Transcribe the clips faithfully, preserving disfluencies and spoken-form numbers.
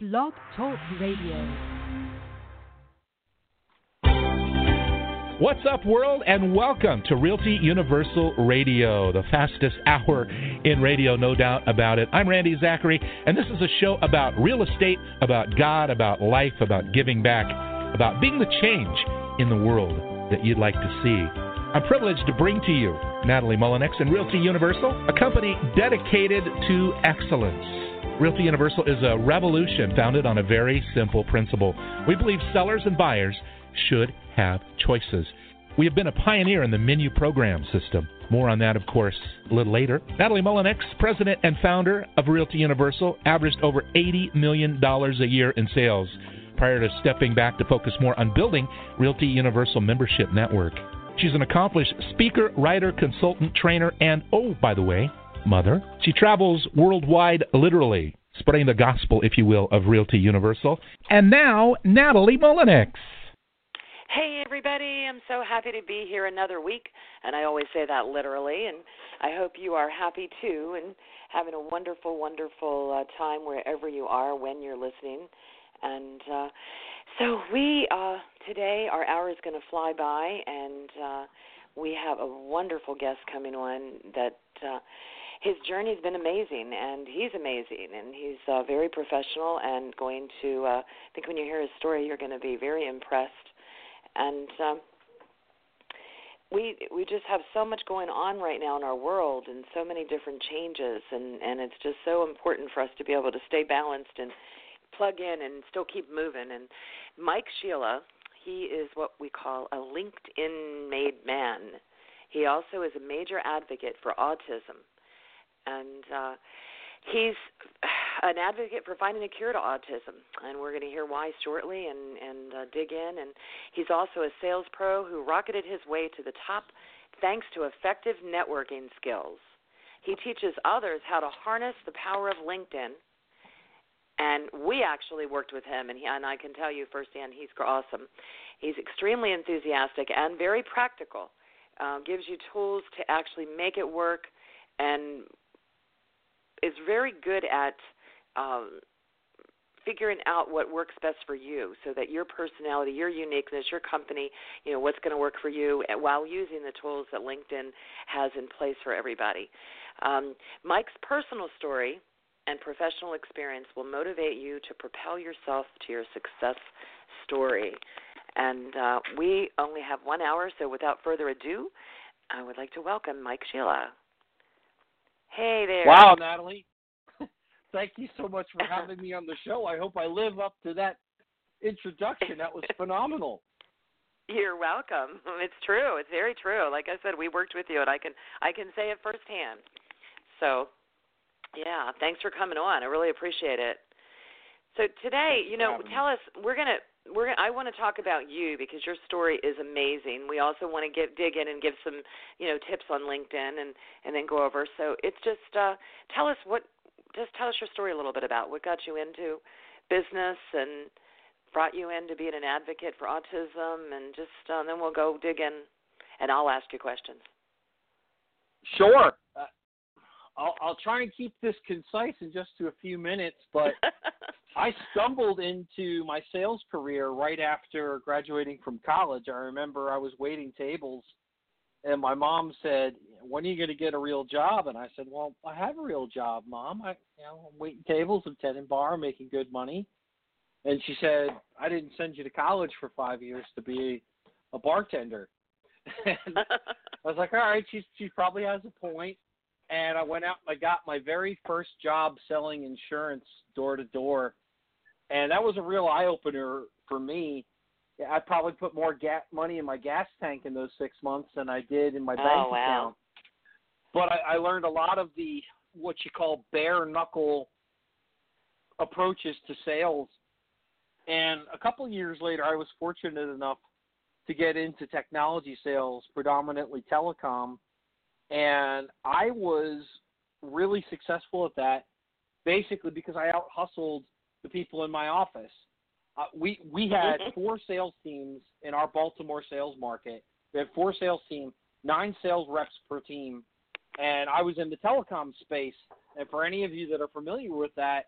Blog Talk Radio. What's up, world, and welcome to Realty Universal Radio, the fastest hour in radio, no doubt about it. I'm Randy Zachary, and this is a show about real estate, about God, about life, about giving back, about being the change in the world that you'd like to see. I'm privileged to bring to you Natalie Mullinex and Realty Universal, a company dedicated to excellence. Realty Universal is a revolution founded on a very simple principle. We believe sellers and buyers should have choices. We have been a pioneer in the menu program system. More on that, of course, a little later. Natalie Mullinex, president and founder of Realty Universal, averaged over eighty million dollars a year in sales prior to stepping back to focus more on building Realty Universal membership network. She's an accomplished speaker, writer, consultant, trainer, and, oh, by the way, mother. She travels worldwide, literally, spreading the gospel, if you will, of Realty Universal. And now, Natalie Mullinex. Hey, everybody. I'm so happy to be here another week, and I always say that literally, and I hope you are happy, too, and having a wonderful, wonderful uh, time wherever you are when you're listening. And uh, so we, uh, today, our hour is going to fly by, and uh, we have a wonderful guest coming on that uh, his journey has been amazing, and he's amazing, and he's uh, very professional and going to, uh, I think when you hear his story, you're going to be very impressed. And um, we we just have so much going on right now in our world and so many different changes, and, and it's just so important for us to be able to stay balanced and plug in and still keep moving. And Mike Sheila, he is what we call a LinkedIn-made man. He also is a major advocate for autism. And uh, he's an advocate for finding a cure to autism, and we're going to hear why shortly and, and uh, dig in. And he's also a sales pro who rocketed his way to the top thanks to effective networking skills. He teaches others how to harness the power of LinkedIn, and we actually worked with him, and, he, and I can tell you firsthand he's awesome. He's extremely enthusiastic and very practical, uh, gives you tools to actually make it work, and is very good at um, figuring out what works best for you so that your personality, your uniqueness, your company, you know, what's going to work for you while using the tools that LinkedIn has in place for everybody. Um, Mike's personal story and professional experience will motivate you to propel yourself to your success story. And uh, we only have one hour, so without further ado, I would like to welcome Mike Sheila. Hey there. Wow, Natalie. Thank you so much for having me on the show. I hope I live up to that introduction. That was phenomenal. You're welcome. It's true. It's very true. Like I said, we worked with you, and I can I can say it firsthand. So, yeah, thanks for coming on. I really appreciate it. So today, you know, tell us, we're going to We're, I want to talk about you because your story is amazing. We also want to get dig in and give some, you know, tips on LinkedIn and, and then go over. So it's just uh, tell us what, just tell us your story a little bit about what got you into business and brought you into being an advocate for autism, and just uh, then we'll go dig in, and I'll ask you questions. Sure. Uh, I'll, I'll try and keep this concise in just to a few minutes, but I stumbled into my sales career right after graduating from college. I remember I was waiting tables, and my mom said, "When are you going to get a real job?" And I said, "Well, I have a real job, Mom. I, you know, I'm waiting tables at Ten and Bar, making good money." And she said, "I didn't send you to college for five years to be a bartender." And I was like, "All right, she she probably has a point." And I went out and I got my very first job selling insurance door to door. And that was a real eye-opener for me. I probably put more gas money in my gas tank in those six months than I did in my bank oh, wow. account. But I, I learned a lot of the what you call bare-knuckle approaches to sales. And a couple of years later, I was fortunate enough to get into technology sales, predominantly telecom. And I was really successful at that, basically because I out-hustled the people in my office. Uh, we we had four sales teams in our Baltimore sales market. We had four sales teams, nine sales reps per team, and I was in the telecom space. And for any of you that are familiar with that,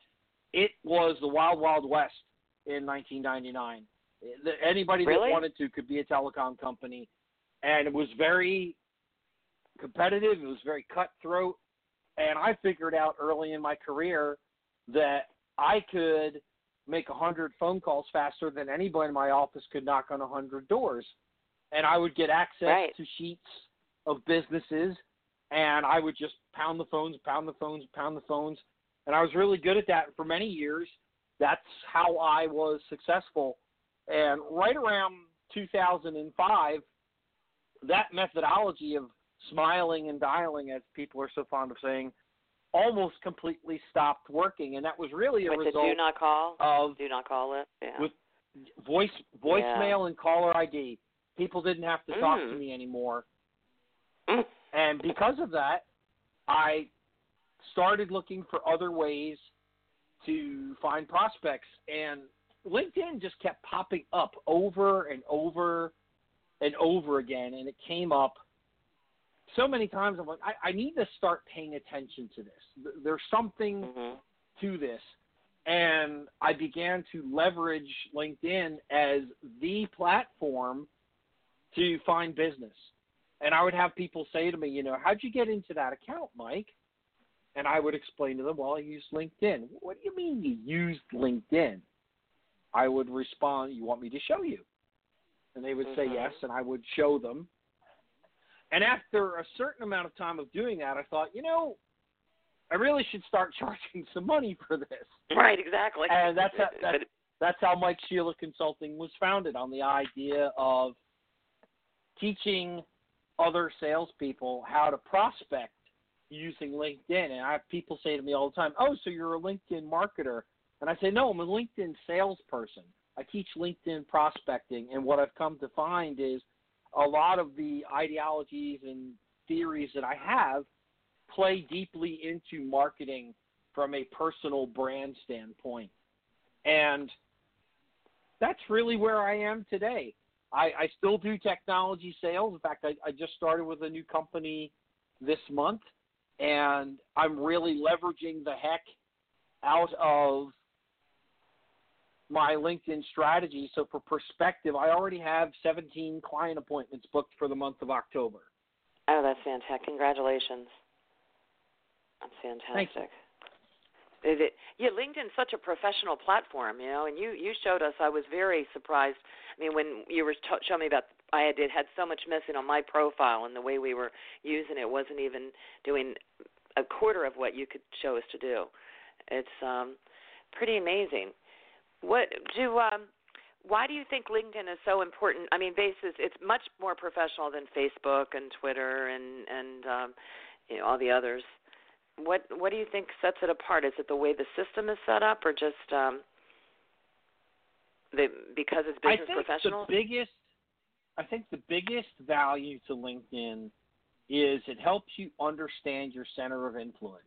it was the wild, wild west in nineteen ninety-nine. Anybody Really? that wanted to could be a telecom company, and it was very competitive. It was very cutthroat, and I figured out early in my career that I could make one hundred phone calls faster than anybody in my office could knock on one hundred doors. And I would get access right. to sheets of businesses, and I would just pound the phones, pound the phones, pound the phones. And I was really good at that for many years. That's how I was successful. And right around two thousand five, that methodology of smiling and dialing, as people are so fond of saying, almost completely stopped working. And that was really a with result the do not call, of do not call it, yeah. with voice voicemail yeah. and caller I D. People didn't have to talk mm. to me anymore. Mm. And because of that, I started looking for other ways to find prospects. And LinkedIn just kept popping up over and over and over again. And it came up so many times. I'm like, I, I need to start paying attention to this. There's something mm-hmm. to this. And I began to leverage LinkedIn as the platform to find business. And I would have people say to me, you know, how'd you get into that account, Mike? And I would explain to them, well, I used LinkedIn. What do you mean you used LinkedIn? I would respond, you want me to show you? And they would mm-hmm. say yes, and I would show them. And after a certain amount of time of doing that, I thought, you know, I really should start charging some money for this. Right, exactly. And that's how, that's, that's how Mike Sheila Consulting was founded, on the idea of teaching other salespeople how to prospect using LinkedIn. And I have people say to me all the time, oh, so you're a LinkedIn marketer. And I say, no, I'm a LinkedIn salesperson. I teach LinkedIn prospecting. And what I've come to find is a lot of the ideologies and theories that I have play deeply into marketing from a personal brand standpoint. And that's really where I am today. I, I still do technology sales. In fact, I, I just started with a new company this month, and I'm really leveraging the heck out of my LinkedIn strategy. So for perspective, I already have seventeen client appointments booked for the month of October. Oh, that's fantastic. Congratulations. That's fantastic. Is it, yeah, LinkedIn's such a professional platform, you know, and you, you showed us. I was very surprised. I mean, when you were t- showing me about, I had, it had so much missing on my profile, and the way we were using it wasn't even doing a quarter of what you could show us to do. It's um, pretty amazing. What do um, why do you think LinkedIn is so important? I mean, basis it's much more professional than Facebook and Twitter and and um, you know all the others. What what do you think sets it apart? Is it the way the system is set up, or just um, the because it's business I think professional? The biggest, I think the biggest value to LinkedIn is it helps you understand your center of influence.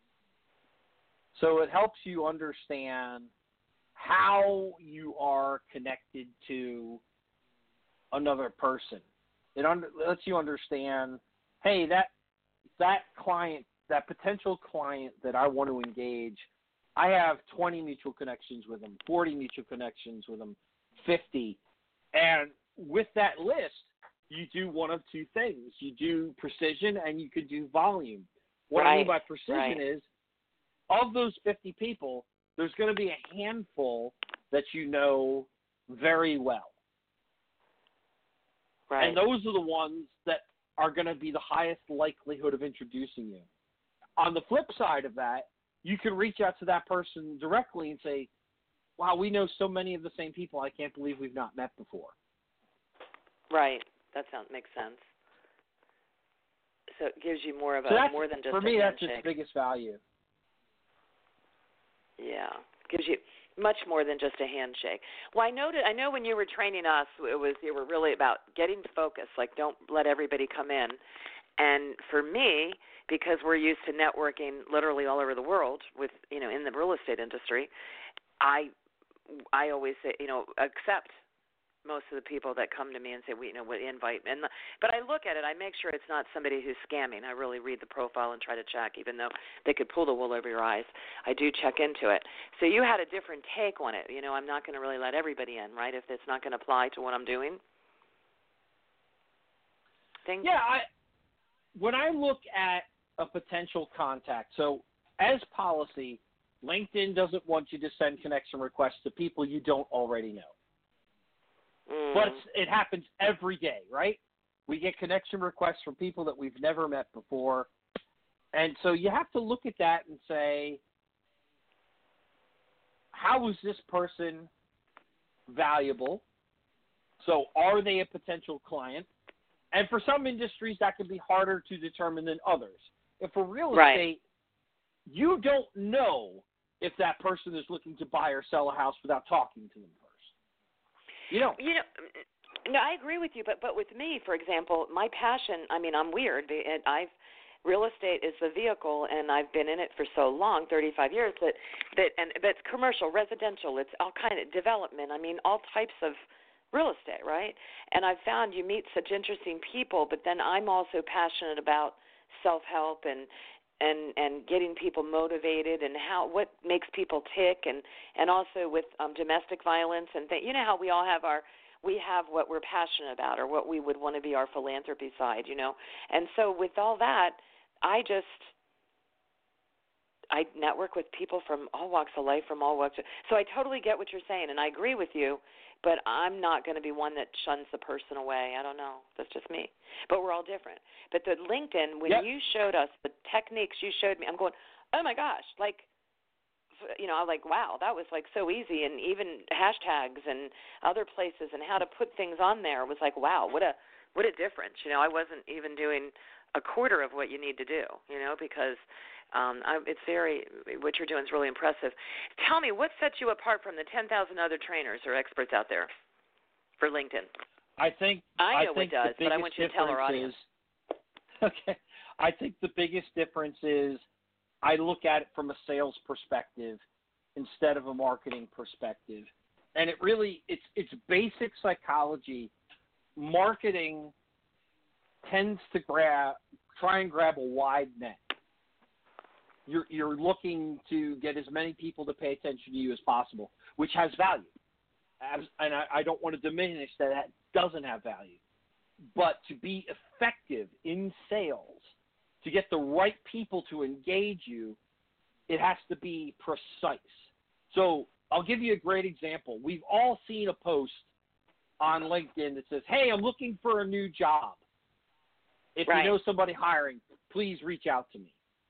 So it helps you understand how you are connected to another person. It under, lets you understand, hey, that that client. that potential client that I want to engage, I have twenty mutual connections with them, forty mutual connections with them, fifty. And with that list, you do one of two things. You do precision and you could do volume. What right. I mean by precision right. is, of those fifty people, there's going to be a handful that you know very well. Right. And those are the ones that are going to be the highest likelihood of introducing you. On the flip side of that, you can reach out to that person directly and say, wow, we know so many of the same people. I can't believe we've not met before. Right. That sounds makes sense. So it gives you more of a so more than just for a me, handshake. that's its biggest value. Yeah, gives you much more than just a handshake. Well, I noted. I know when you were training us, it was you were really about getting focused. Like, don't let everybody come in. And for me, because we're used to networking literally all over the world with, you know, in the real estate industry, I I always say, you know, accept most of the people that come to me and say, we, you know, would invite. And the, but I look at it, I make sure it's not somebody who's scamming. I really read the profile and try to check, even though they could pull the wool over your eyes. I do check into it. So you had a different take on it. You know, I'm not going to really let everybody in, right, if it's not going to apply to what I'm doing. Thing? Yeah, I, when I look at a potential contact, so as policy, LinkedIn doesn't want you to send connection requests to people you don't already know. Mm. But it's, it happens every day, right? We get connection requests from people that we've never met before. And so you have to look at that and say, how is this person valuable? So are they a potential client? And for some industries, that can be harder to determine than others. If for real right. estate, you don't know if that person is looking to buy or sell a house without talking to them first. You know. You know, no, I agree with you, but but with me, for example, my passion, I mean, I'm weird. And I've real estate is the vehicle, and I've been in it for so long, thirty-five years, that, that and that's commercial, residential, it's all kind of development. I mean, all types of real estate, right? And I've found you meet such interesting people, but then I'm also passionate about self-help and and and getting people motivated and how what makes people tick, and and also with um, domestic violence and th- you know how we all have our we have what we're passionate about or what we would want to be our philanthropy side, you know. And so with all that, I just I network with people from all walks of life, from all walks of, so I totally get what you're saying, and I agree with you. But I'm not going to be one that shuns the person away. I don't know. That's just me. But we're all different. But the LinkedIn, when yep. you showed us the techniques you showed me, I'm going, oh, my gosh. Like, you know, I'm like, wow, that was, like, so easy. And even hashtags and other places and how to put things on there was like, wow, what a what a difference. You know, I wasn't even doing a quarter of what you need to do, you know, because um, I, it's very, what you're doing is really impressive. Tell me, what sets you apart from the ten thousand other trainers or experts out there for LinkedIn? I think I I know think it does, the but I want you to tell our audience. Is, okay. I think the biggest difference is I look at it from a sales perspective instead of a marketing perspective. And it really, it's it's basic psychology. Marketing tends to grab, try and grab a wide net. You're, you're looking to get as many people to pay attention to you as possible, which has value. As, and I, I don't want to diminish that that doesn't have value. But to be effective in sales, to get the right people to engage you, it has to be precise. So I'll give you a great example. We've all seen a post on LinkedIn that says, hey, I'm looking for a new job. If right. you know somebody hiring, please reach out to me.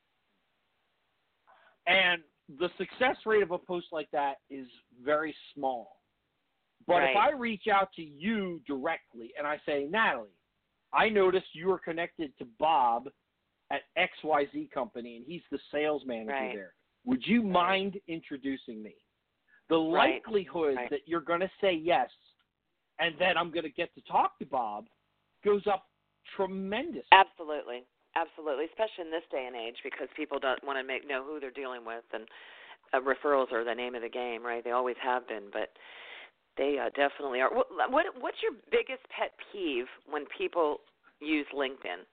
And the success rate of a post like that is very small. But right. if I reach out to you directly and I say, Natalie, I noticed you are connected to Bob at X Y Z company, and he's the sales manager right. there. Would you right. mind introducing me? The right. likelihood right. that you're going to say yes, and then I'm going to get to talk to Bob, goes up tremendously. Absolutely. Absolutely, especially in this day and age, because people don't want to make know who they're dealing with, and uh, referrals are the name of the game, right? They always have been, but they uh, definitely are. What, what What's your biggest pet peeve when people use LinkedIn?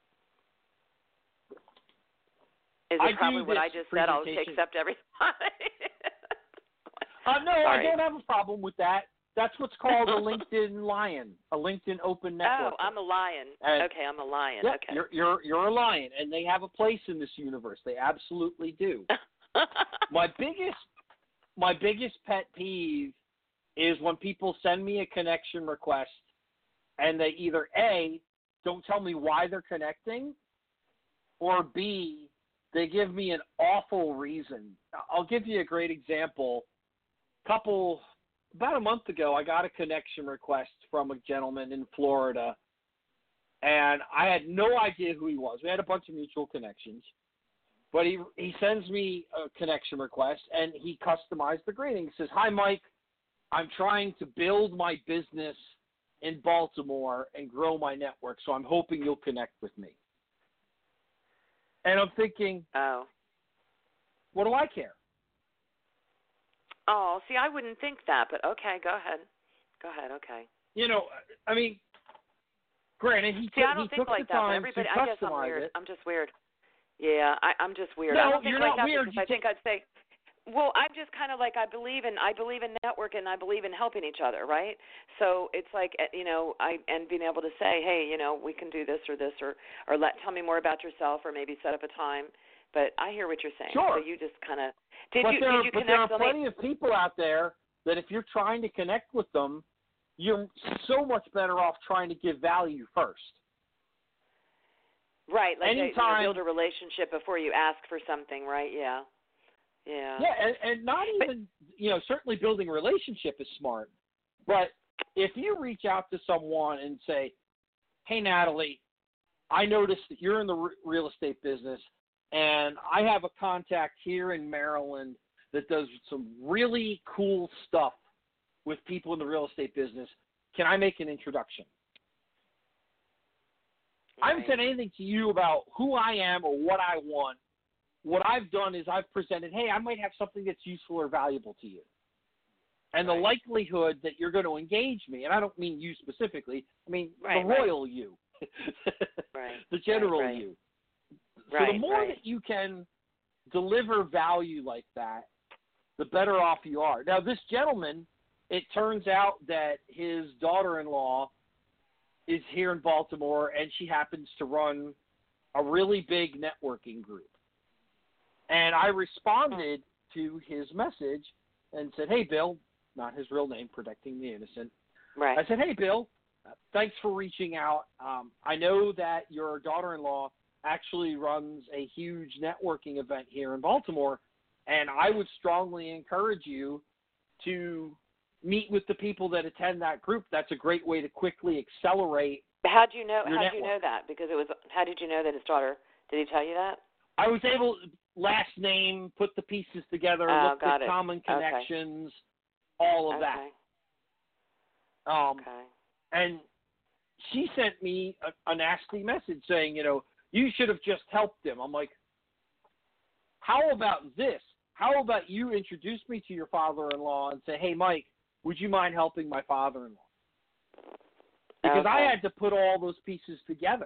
Is it I probably what I just said? I'll accept everything. uh, no, All I right. don't have a problem with that. That's what's called a LinkedIn Lion, a LinkedIn Open Network. Oh, I'm a lion. And, okay, I'm a lion. Yeah, okay. you're, you're, you're a lion, and they have a place in this universe. They absolutely do. my biggest my biggest pet peeve is when people send me a connection request and they either A, don't tell me why they're connecting, or B, they give me an awful reason. I'll give you a great example. Couple About a month ago, I got a connection request from a gentleman in Florida, and I had no idea who he was. We had a bunch of mutual connections, but he he sends me a connection request, and he customized the greeting. He says, hi, Mike. I'm trying to build my business in Baltimore and grow my network, so I'm hoping you'll connect with me. And I'm thinking, oh, what do I care? Oh, see, I wouldn't think that, but okay, go ahead. Go ahead. Okay. You know, I mean, granted, he, See, took, I don't he think took like the that. But time everybody, to I guess I'm customize weird. it. I'm just weird. Yeah, I, I'm just weird. No, I don't think you're like not that weird. because You I think I'd say, well, I'm just kind of like I believe in I believe in networking and I believe in helping each other, right? So it's like you know I and being able to say, hey, you know, we can do this or this or or let tell me more about yourself or maybe set up a time. But I hear what you're saying. Sure. So you just kind of did but you there, did you but connect? there are let plenty me, of people out there that if you're trying to connect with them, you're so much better off trying to give value first. Right, like Anytime, you know, build a relationship before you ask for something, right? Yeah, yeah. Yeah, and, and not even, but, you know, certainly building a relationship is smart. But if you reach out to someone and say, hey, Natalie, I noticed that you're in the r- real estate business, and I have a contact here in Maryland that does some really cool stuff with people in the real estate business. Can I make an introduction? I haven't said anything to you about who I am or what I want. What I've done is I've presented, hey, I might have something that's useful or valuable to you. And right. the likelihood that you're going to engage me, and I don't mean you specifically, I mean right, the right. royal you, right. the general right, right. you. So right, the more right. that you can deliver value like that, the better off you are. Now, this gentleman, it turns out that his daughter-in-law is here in Baltimore, and she happens to run a really big networking group. And I responded to his message and said, hey, Bill, not his real name, protecting the innocent. Right. I said, hey, Bill, thanks for reaching out. Um, I know that your daughter-in-law actually runs a huge networking event here in Baltimore, and I would strongly encourage you to meet with the people that attend that group. That's a great way to quickly accelerate. How do you know? How do you know that? Because it was. How did you know that his daughter? Did he tell you that? I was able, last name, put the pieces together, oh, looked got at it. common connections, okay. all of okay. that. Um, okay. And she sent me a, a nasty message saying, you know, you should have just helped him. I'm like, how about this? How about you introduce me to your father-in-law and say, hey, Mike, would you mind helping my father-in-law? Because okay. I had to put all those pieces together.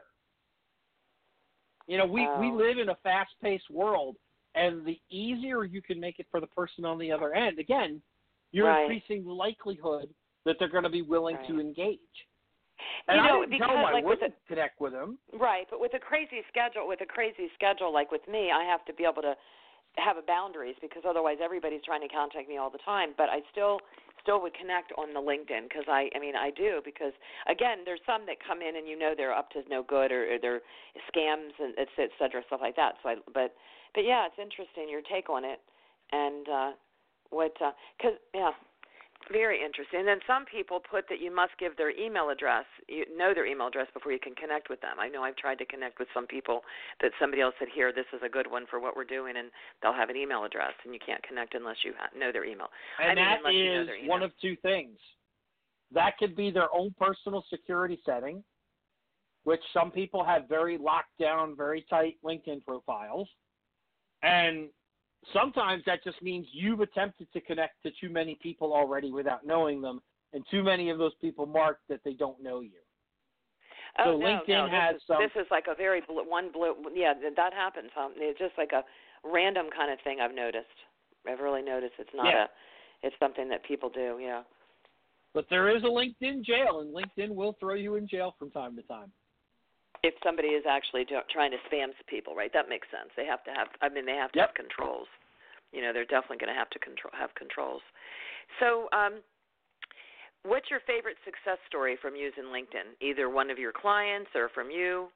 You know, we, oh. we live in a fast-paced world, and the easier you can make it for the person on the other end, again, you're right. increasing the likelihood that they're going to be willing right. to engage. And you know, I didn't because, tell him I like, wouldn't with a, connect with him. Right, but with a crazy schedule, with a crazy schedule like with me, I have to be able to have a boundaries because otherwise everybody's trying to contact me all the time. But I still still would connect on the LinkedIn because I, I mean, I do because, again, there's some that come in and you know they're up to no good or, or they're scams and et cetera, et cetera, stuff like that. So I, but, but yeah, it's interesting, your take on it. And uh, what, because, uh, yeah. Very interesting. And then some people put that you must give their email address, you know their email address before you can connect with them. I know I've tried to connect with some people that somebody else said, here, this is a good one for what we're doing, and they'll have an email address, and you can't connect unless you know their email. And I mean, that unless you know is their email. one of two things. That could be their own personal security setting, which some people have very locked down, very tight LinkedIn profiles. And sometimes that just means you've attempted to connect to too many people already without knowing them, and too many of those people marked that they don't know you. Oh, so no, LinkedIn no, has this is, some. This is like a very blue, one blue. Yeah, that happens. Huh? It's just like a random kind of thing. I've noticed. I've really noticed. It's not yeah. a. It's something that people do. Yeah. But there is a LinkedIn jail, and LinkedIn will throw you in jail from time to time. If somebody is actually do, trying to spam people, right? That makes sense. They have to have. I mean, they have to yep. have controls. You know, they're definitely going to have to control have controls. So, um, what's your favorite success story from using LinkedIn? Either one of your clients or from you?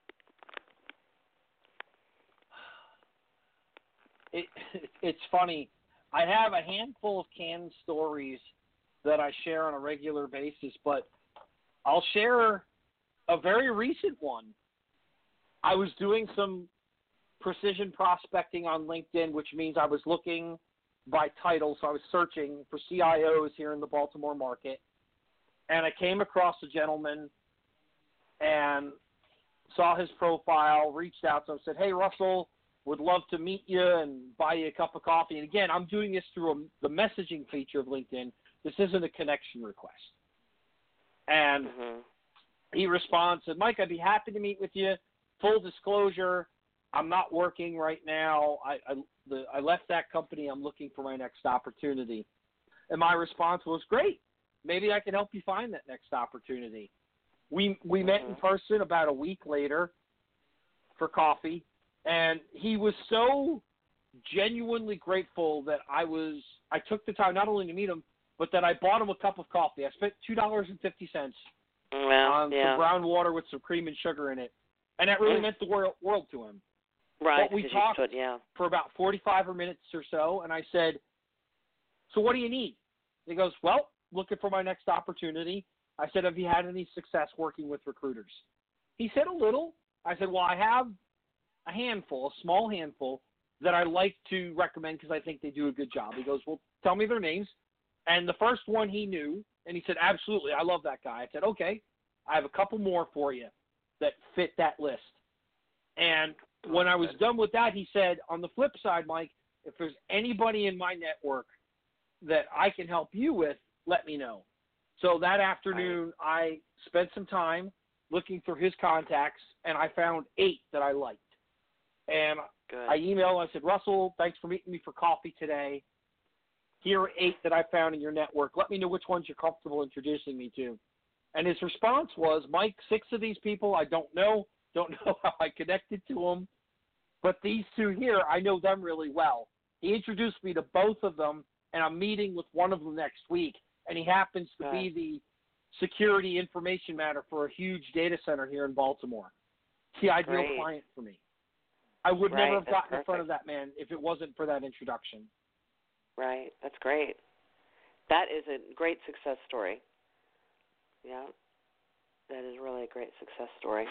It, it's funny. I have a handful of canned stories that I share on a regular basis, but I'll share a very recent one. I was doing some precision prospecting on LinkedIn, which means I was looking by title, so I was searching for C I Os here in the Baltimore market, and I came across a gentleman and saw his profile, reached out to him, said, hey, Russell, would love to meet you and buy you a cup of coffee. And again, I'm doing this through a, the messaging feature of LinkedIn. This isn't a connection request. And mm-hmm. he responds, said, Mike, I'd be happy to meet with you. Full disclosure, I'm not working right now. I, I, the, I left that company. I'm looking for my next opportunity. And my response was, great. Maybe I can help you find that next opportunity. We we mm-hmm. met in person about a week later for coffee, and he was so genuinely grateful that I was I took the time not only to meet him, but that I bought him a cup of coffee. I spent two dollars and fifty cents well, on yeah. some brown water with some cream and sugar in it, and that really mm. meant the world, world to him. Right. But we talked could, yeah. for about forty-five minutes or so, and I said, so what do you need? He goes, well, looking for my next opportunity. I said, have you had any success working with recruiters? He said, a little. I said, well, I have a handful, a small handful, that I like to recommend because I think they do a good job. He goes, well, tell me their names. And the first one he knew, and he said, absolutely, I love that guy. I said, okay, I have a couple more for you that fit that list. And when I was done with that, he said, on the flip side, Mike, if there's anybody in my network that I can help you with, let me know. So that afternoon, I spent some time looking through his contacts, and I found eight that I liked. And Good. I emailed, I said, Russell, thanks for meeting me for coffee today. Here are eight that I found in your network. Let me know which ones you're comfortable introducing me to. And his response was, Mike, six of these people I don't know, don't know how I connected to them, but these two here, I know them really well. He introduced me to both of them, and I'm meeting with one of them next week, and he happens to be the security information matter for a huge data center here in Baltimore. It's the ideal Great. client for me. I would right. never have That's gotten perfect. in front of that man if it wasn't for that introduction. Right. That's great. That is a great success story. Yeah. That is really a great success story.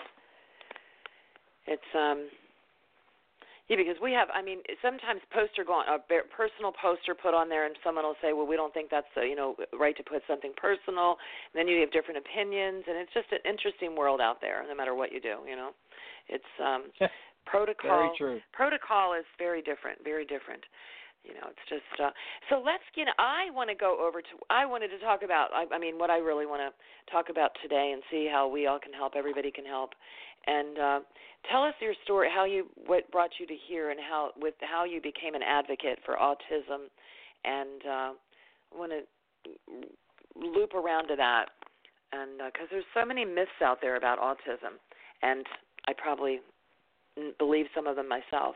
It's, um, yeah, because we have, I mean, sometimes poster go on, a personal poster put on there, and someone will say, well, we don't think that's, the, you know, right to put something personal. And then you have different opinions, and it's just an interesting world out there, no matter what you do, you know. It's um, protocol. Very true. Protocol is very different, very different. You know, it's just, uh, so let's, you know, I want to go over to, I wanted to talk about, I, I mean, what I really want to talk about today and see how we all can help, everybody can help. And uh, tell us your story, how you, what brought you to here, and how, with how you became an advocate for autism. And uh, I want to loop around to that, and because uh, there's so many myths out there about autism, and I probably believe some of them myself.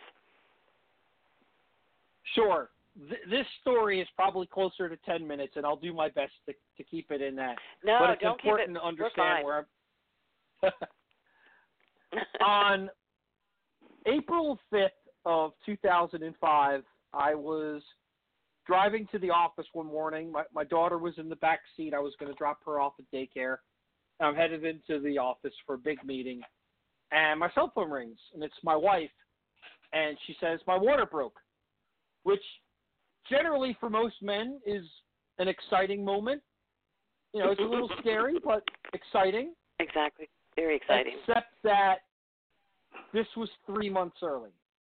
Sure. Th- this story is probably closer to ten minutes, and I'll do my best to, to keep it in that. No, but it's don't important keep it. to understand where I'm. On April fifth of two thousand five, I was driving to the office one morning. My, my daughter was in the back seat. I was going to drop her off at daycare. I'm headed into the office for a big meeting, and my cell phone rings, and it's my wife, and she says, my water broke, which generally for most men is an exciting moment. You know, it's a little scary, but exciting. Exactly. Very exciting. Except that this was three months early.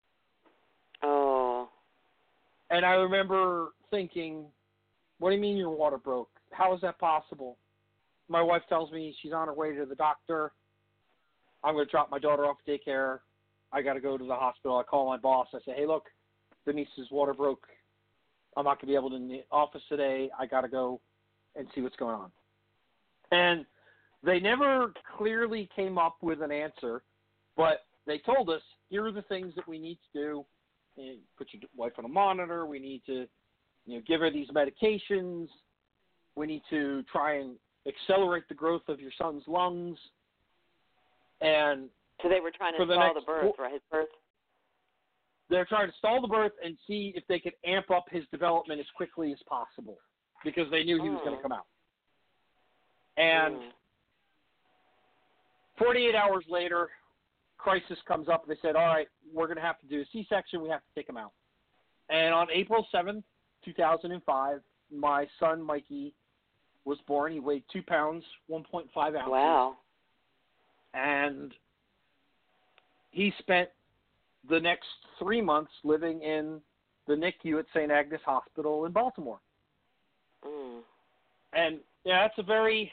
Oh. And I remember thinking, what do you mean your water broke? How is that possible? My wife tells me she's on her way to the doctor. I'm going to drop my daughter off at daycare. I got to go to the hospital. I call my boss. I say, hey, look, Denise's water broke. I'm not going to be able to in the office today. I got to go and see what's going on. And they never clearly came up with an answer, but they told us, here are the things that we need to do. And put your wife on a monitor. We need to, you know, give her these medications. We need to try and accelerate the growth of your son's lungs. And so they were trying to the stall next the birth, right? His birth. They're trying to stall the birth and see if they could amp up his development as quickly as possible, because they knew he was mm. going to come out. And mm. forty-eight hours later, crisis comes up, and they said, all right, we're going to have to do a C-section. We have to take him out. And on April seventh, two thousand five, my son, Mikey, was born. He weighed two pounds, one point five ounces. Wow. And he spent the next three months living in the N I C U at Saint Agnes Hospital in Baltimore. Mm. And, yeah, that's a very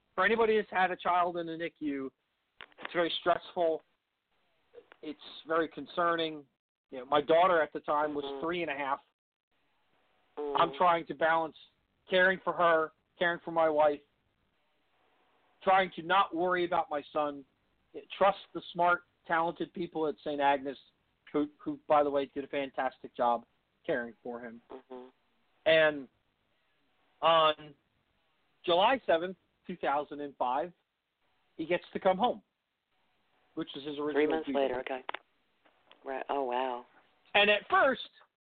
for anybody that's had a child in the N I C U, it's very stressful. It's very concerning. You know, my daughter at the time was mm-hmm. three and a half. Mm-hmm. I'm trying to balance caring for her, caring for my wife, trying to not worry about my son, trust the smart, talented people at Saint Agnes, who, who by the way, did a fantastic job caring for him. Mm-hmm. And on July seventh, two thousand five, he gets to come home, which is his original Three months due later, date. okay. Right. Oh, wow. And at first,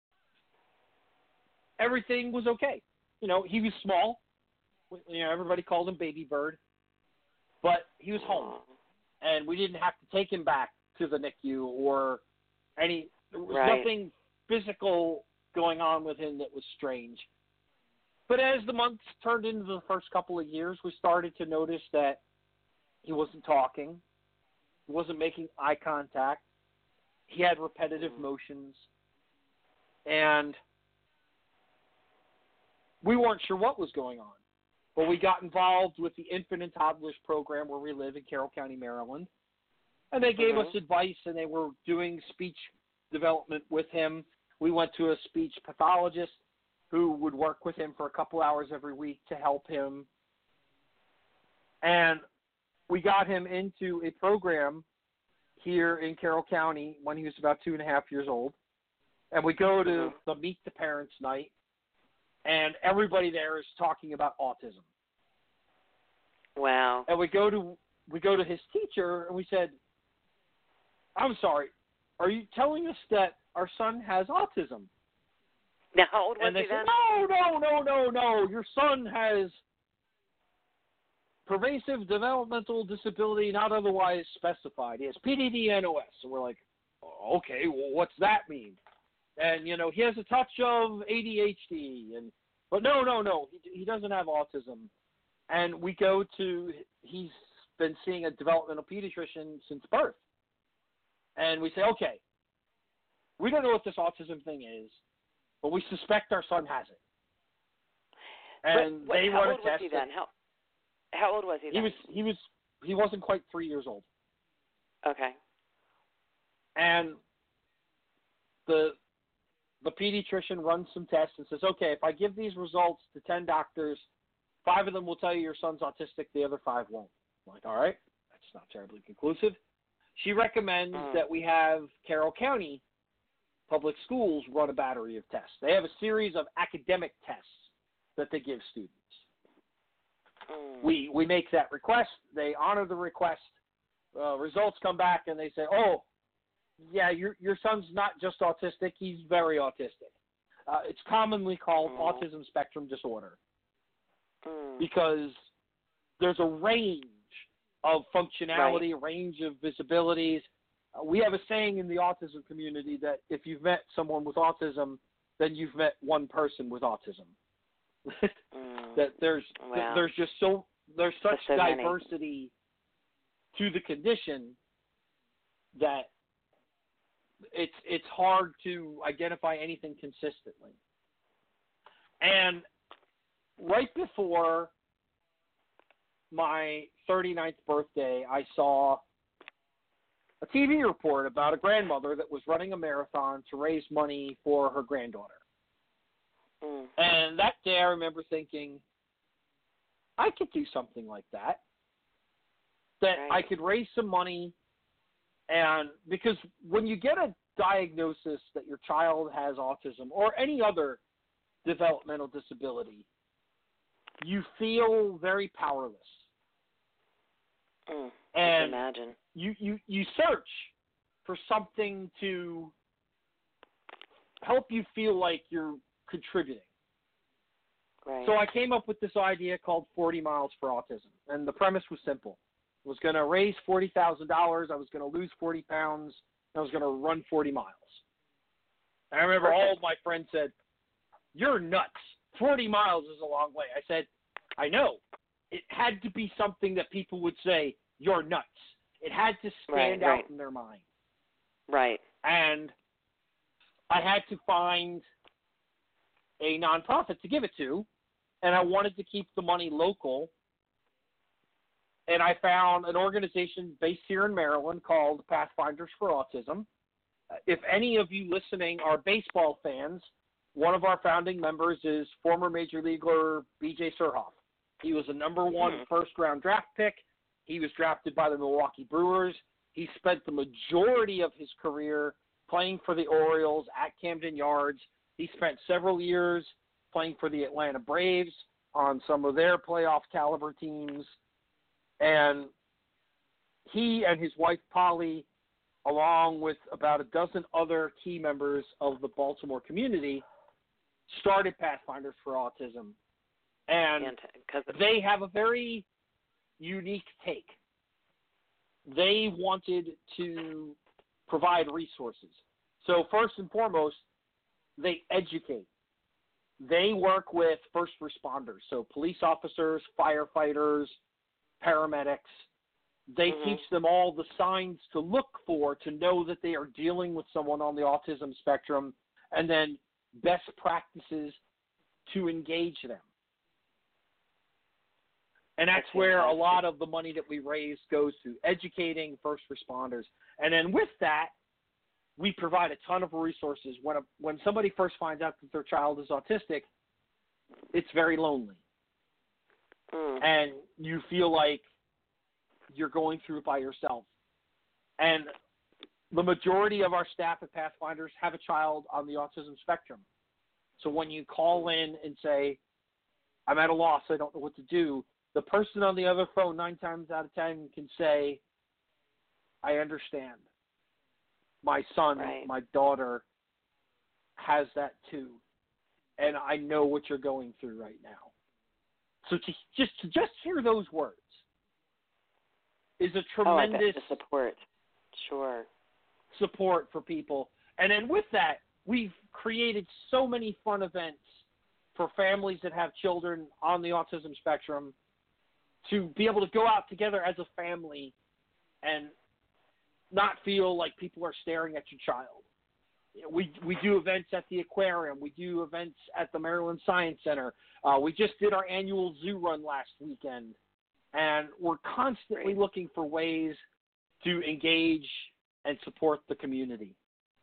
everything was okay. You know, he was small. You know, everybody called him Baby Bird. But he was home. And we didn't have to take him back to the N I C U or any – there was right. nothing physical going on with him that was strange. But as the months turned into the first couple of years, we started to notice that he wasn't talking. He wasn't making eye contact. He had repetitive mm. motions. And we weren't sure what was going on. But we got involved with the Infant and Toddlers program where we live in Carroll County, Maryland. And they gave mm-hmm. us advice, and they were doing speech development with him. We went to a speech pathologist who would work with him for a couple hours every week to help him. And we got him into a program here in Carroll County when he was about two and a half years old. And we go to mm-hmm. the Meet the Parents night, and everybody there is talking about autism. Wow. And we go to we go to his teacher, and we said, I'm sorry, are you telling us that our son has autism? Now, how old was and they he said, then? no, no, no, no, no. Your son has pervasive developmental disability not otherwise specified. He has P D D N O S. So we're like, okay, well, what's that mean? And, you know, he has a touch of A D H D. And But no, no, no, he, he doesn't have autism. And we go to, he's been seeing a developmental pediatrician since birth. And we say, okay, we don't know what this autism thing is, but we suspect our son has it. And but, they how want old to was test he it. then? How, how old was he then? He was, he was, he wasn't quite three years old. Okay. And the the pediatrician runs some tests and says, okay, if I give these results to ten doctors, five of them will tell you your son's autistic, the other five won't. I'm like, all right, that's not terribly conclusive. She recommends mm. that we have Carroll County Public Schools run a battery of tests. They have a series of academic tests that they give students. Mm. We we make that request. They honor the request. Uh, results come back, and they say, oh, yeah, your your son's not just autistic, he's very autistic. Uh, it's commonly called mm. autism spectrum disorder mm. because there's a range of functionality, right. a range of visibilities. Uh, we have a saying in the autism community that if you've met someone with autism, then you've met one person with autism. mm. That there's wow. that there's just so there's such so diversity many. to the condition that it's it's hard to identify anything consistently. And right before my thirty-ninth birthday, I saw a T V report about a grandmother that was running a marathon to raise money for her granddaughter. Mm. And that day I remember thinking, I could do something like that. That right. I could raise some money. And because when you get a diagnosis that your child has autism or any other developmental disability, you feel very powerless. Mm, and I can imagine. You, you, you search for something to help you feel like you're contributing. Right. So I came up with this idea called forty miles for Autism. And the premise was simple. I was going to raise forty thousand dollars. I was going to lose forty pounds. And I was going to run forty miles. And I remember Perfect. all of my friends said, you're nuts. forty miles is a long way. I said, I know. It had to be something that people would say, you're nuts. It had to stand right, out right. in their mind. Right. And I had to find a nonprofit to give it to, and I wanted to keep the money local and I found an organization based here in Maryland called Pathfinders for Autism. If any of you listening are baseball fans, one of our founding members is former Major Leaguer B J Surhoff. He was a number one mm-hmm. first-round draft pick. He was drafted by the Milwaukee Brewers. He spent the majority of his career playing for the Orioles at Camden Yards. He spent several years playing for the Atlanta Braves on some of their playoff caliber teams. And he and his wife, Polly, along with about a dozen other key members of the Baltimore community, started Pathfinders for Autism. And they have a very unique take. They wanted to provide resources. So first and foremost, they educate. They work with first responders, so police officers, firefighters, paramedics. They mm-hmm. teach them all the signs to look for to know that they are dealing with someone on the autism spectrum, and then best practices to engage them. And that's where a lot of the money that we raise goes to educating first responders. And then with that, we provide a ton of resources. When a, when somebody first finds out that their child is autistic, it's very lonely. Mm. And you feel like you're going through it by yourself. And the majority of our staff at Pathfinders have a child on the autism spectrum. So when you call in and say, I'm at a loss, I don't know what to do, the person on the other phone nine times out of ten can say, I understand. My son, right. my daughter has that too. And I know what you're going through right now. So to just to just hear those words is a tremendous oh, the support. Sure. support for people. And then with that, we've created so many fun events for families that have children on the autism spectrum to be able to go out together as a family and not feel like people are staring at your child. We we do events at the aquarium. We do events at the Maryland Science Center. Uh, we just did our annual zoo run last weekend. And we're constantly looking for ways to engage and support the community.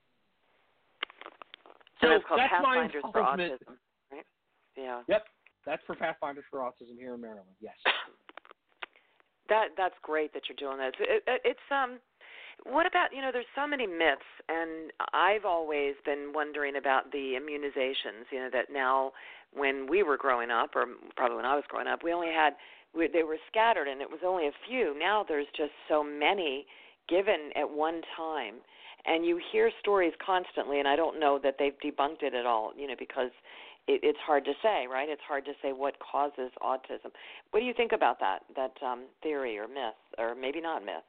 So and it's called Pathfinders for Autism, right? Yeah. Yep. That's for Pathfinders for Autism here in Maryland, yes. That That's great that you're doing that. It, it, it's um. What about, you know, there's so many myths, and I've always been wondering about the immunizations, you know, that now when we were growing up, or probably when I was growing up, we only had, we, they were scattered, and it was only a few. Now there's just so many given at one time, and you hear stories constantly, and I don't know that they've debunked it at all, you know, because it, it's hard to say, right? It's hard to say what causes autism. What do you think about that, that um, theory or myth, or maybe not myth?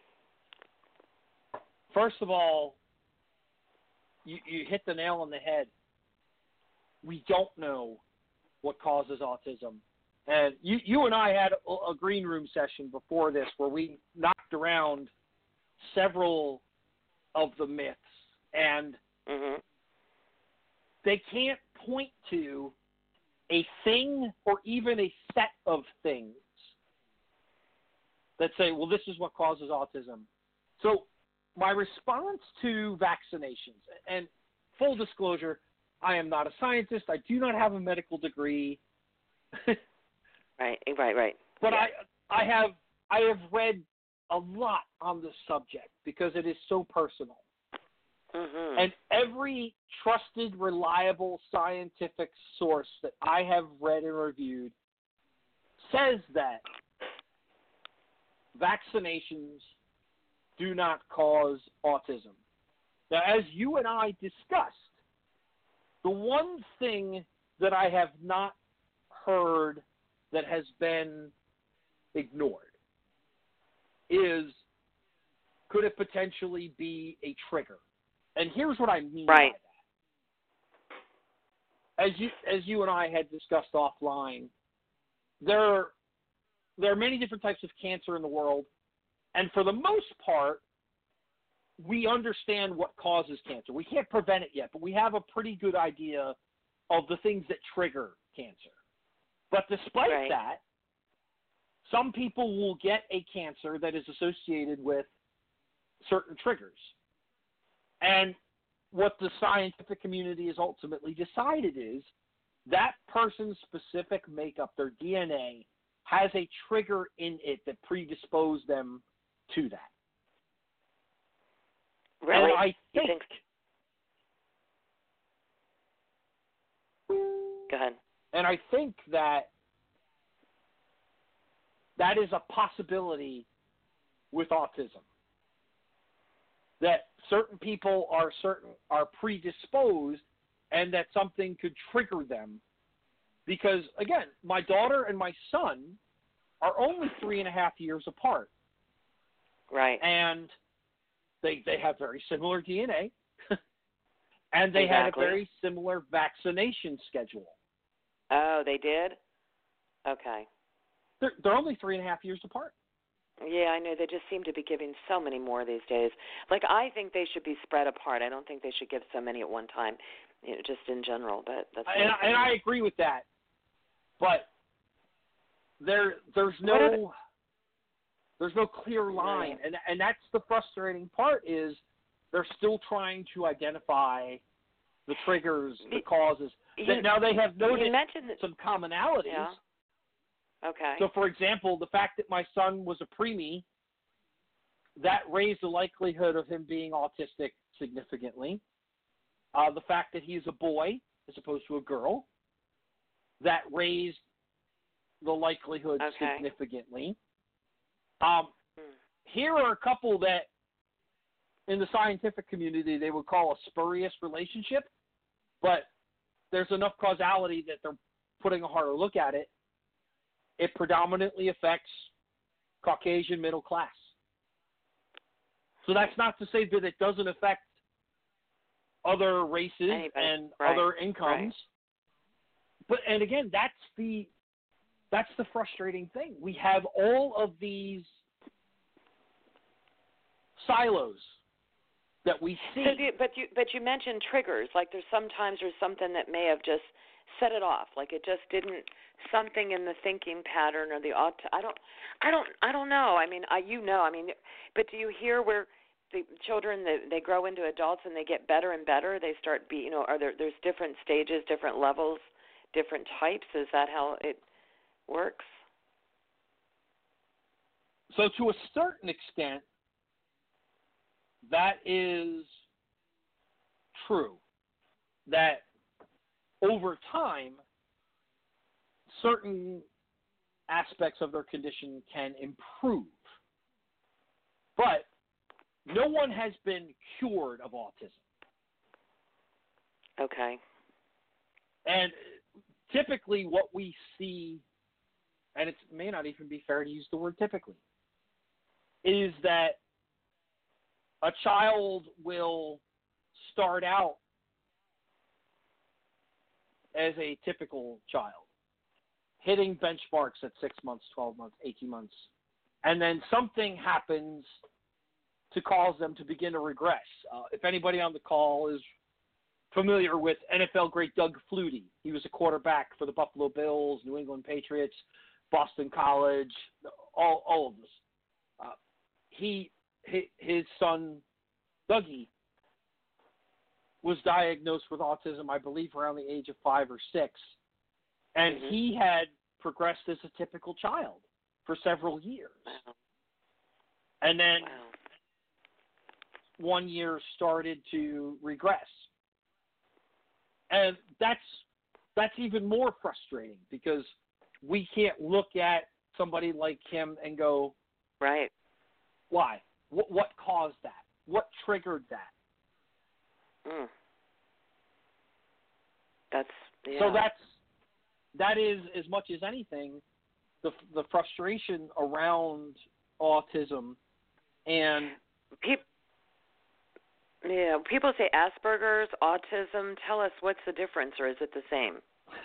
First of all, you, you hit the nail on the head. We don't know what causes autism. And you, you and I had a, a green room session before this where we knocked around several of the myths. And mm-hmm. they can't point to a thing or even a set of things that say, well, this is what causes autism. So my response to vaccinations, and full disclosure, I am not a scientist. I do not have a medical degree. Right, right, right. But yeah. I, I have, I have read a lot on this subject because it is so personal. Mm-hmm. And every trusted, reliable scientific source that I have read and reviewed says that vaccinations do not cause autism. Now, as you and I discussed, the one thing that I have not heard that has been ignored is, could it potentially be a trigger? And here's what I mean right. by that. As you, as you and I had discussed offline, there, there are many different types of cancer in the world. And for the most part, we understand what causes cancer. We can't prevent it yet, but we have a pretty good idea of the things that trigger cancer. But despite right. that, some people will get a cancer that is associated with certain triggers. And what the scientific community has ultimately decided is that person's specific makeup, their D N A, has a trigger in it that predisposed them to that. Really? And I you think, think? Go ahead. And I think that that is a possibility with autism. That certain people are certain are predisposed, and that something could trigger them. Because again, my daughter and my son are only three and a half years apart. Right. And they they have very similar D N A, and they exactly. had a very similar vaccination schedule. Oh, they did? Okay. They're, they're only three and a half years apart. Yeah, I know. They just seem to be giving so many more these days. Like, I think they should be spread apart. I don't think they should give so many at one time, you know, just in general. But that's and, I, and I agree with that. But there, there's no, the, there's no clear line, right. and and that's the frustrating part is they're still trying to identify the triggers, the causes. You, now they have noted that, some commonalities. Yeah. Okay. So, for example, the fact that my son was a preemie, that raised the likelihood of him being autistic significantly. Uh, the fact that he's a boy as opposed to a girl, that raised the likelihood okay. significantly. Um, hmm. Here are a couple that, in the scientific community, they would call a spurious relationship, but there's enough causality that they're putting a harder look at it. It predominantly affects Caucasian middle class. So that's not to say that it doesn't affect other races Anybody. and right. other incomes. Right. But and again, that's the that's the frustrating thing. We have all of these silos that we see. So you, but you but you mentioned triggers. Like there's sometimes there's something that may have just set it off. Like it just didn't something in the thinking pattern or the aut. I don't I don't I don't know. I mean, I you know. I mean, but do you hear where the children they, they grow into adults and they get better and better? They start be you know are there there's different stages, different levels, different types. Is that how it works? So to a certain extent, that is true. That over time, certain aspects of their condition can improve. But no one has been cured of autism. Okay. And typically what we see, and it may not even be fair to use the word typically, is that a child will start out as a typical child, hitting benchmarks at six months, twelve months, eighteen months, and then something happens to cause them to begin to regress. Uh, if anybody on the call is familiar with N F L great Doug Flutie, he was a quarterback for the Buffalo Bills, New England Patriots, Boston College, all, all of this. Uh, he, his son, Dougie, was diagnosed with autism, I believe, around the age of five or six. And mm-hmm. he had progressed as a typical child for several years. Wow. And then wow. one year started to regress. And that's that's even more frustrating because we can't look at somebody like him and go, right, why? What, what caused that? What triggered that? Mm. That's yeah. So that's that is as much as anything the the frustration around autism and people. Yeah, people say Asperger's, autism. Tell us what's the difference, or is it the same?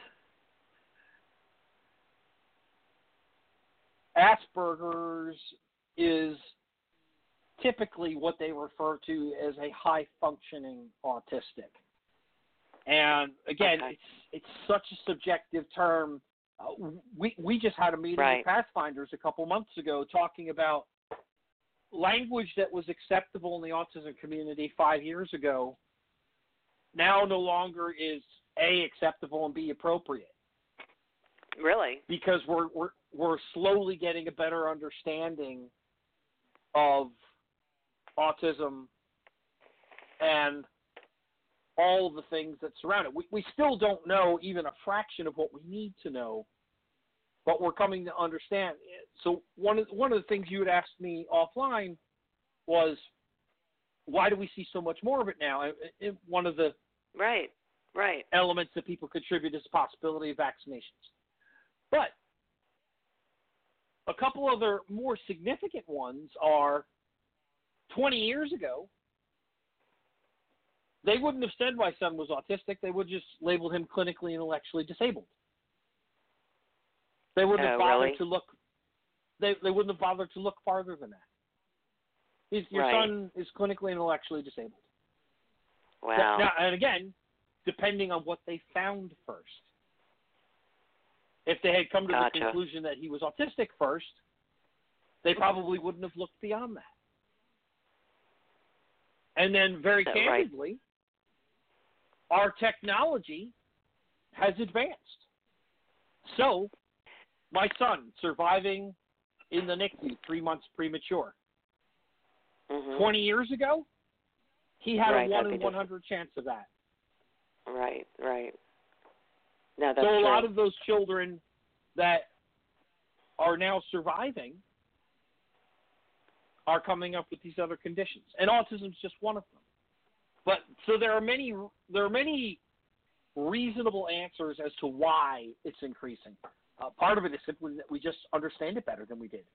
Asperger's is typically what they refer to as a high-functioning autistic. And again, okay. it's it's such a subjective term. Uh, we we just had a meeting right. with Pathfinders a couple months ago talking about language that was acceptable in the autism community five years ago now no longer is A, acceptable, and B, appropriate. Really? Because we're we're we're slowly getting a better understanding of autism and all of the things that surround it. We we still don't know even a fraction of what we need to know, but we're coming to understand. So one of one of the things you had asked me offline was, why do we see so much more of it now? It, it, one of the right, right elements that people contribute is the possibility of vaccinations. But a couple other more significant ones are twenty years ago, they wouldn't have said my son was autistic. They would just labeled him clinically intellectually disabled. They wouldn't oh, have bothered really? to look. They they wouldn't have bothered to look farther than that. His, your right. son is clinically intellectually disabled. Wow. Now, and again, depending on what they found first. If they had come to gotcha. the conclusion that he was autistic first, they probably wouldn't have looked beyond that. And then, very that candidly, right. our technology has advanced. So, my son surviving in the N I C U, three months premature. Mm-hmm. Twenty years ago, he had right, a one in one hundred chance of that. Right, right. No, that's so a true. lot of those children that are now surviving are coming up with these other conditions, and autism is just one of them. But so there are many there are many reasonable answers as to why it's increasing. Uh, part of it is simply that we just understand it better than we did.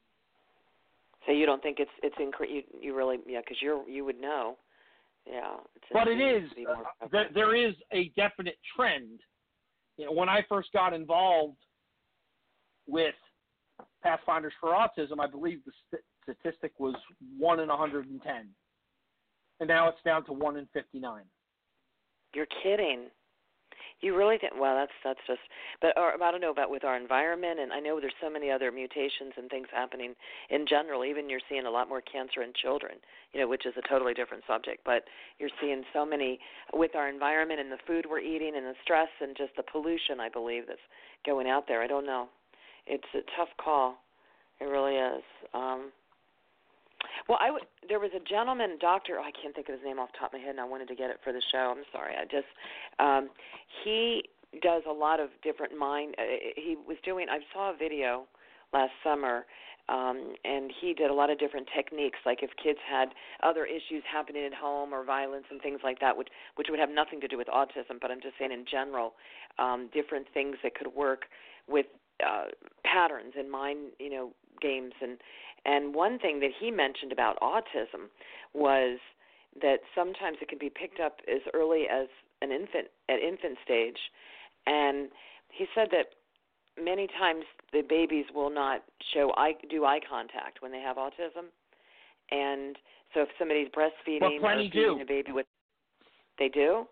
So you don't think it's it's incre- you you really yeah because you're you would know, yeah. It's But it is uh, there, there is a definite trend. You know, when I first got involved with Pathfinders for Autism, I believe the st- statistic was one in one hundred ten, and now it's down to one in fifty-nine. You're kidding. You really think? Well, that's that's just. But or, I don't know about with our environment, and I know there's so many other mutations and things happening in general. Even you're seeing a lot more cancer in children, you know, which is a totally different subject. But you're seeing so many with our environment and the food we're eating and the stress and just the pollution. I believe that's going out there. I don't know. It's a tough call. It really is. Um, Well, I w- there was a gentleman, doctor, oh, I can't think of his name off the top of my head, and I wanted to get it for the show. I'm sorry. I just, um, he does a lot of different mind, uh, he was doing, I saw a video last summer, um, and he did a lot of different techniques, like if kids had other issues happening at home or violence and things like that, which, which would have nothing to do with autism, but I'm just saying in general, um, different things that could work with uh, patterns and mind, you know, games. And, and one thing that he mentioned about autism was that sometimes it can be picked up as early as an infant, at infant stage. And he said that many times the babies will not show eye, do eye contact when they have autism. And so if somebody's breastfeeding or feeding do. a baby with, they do?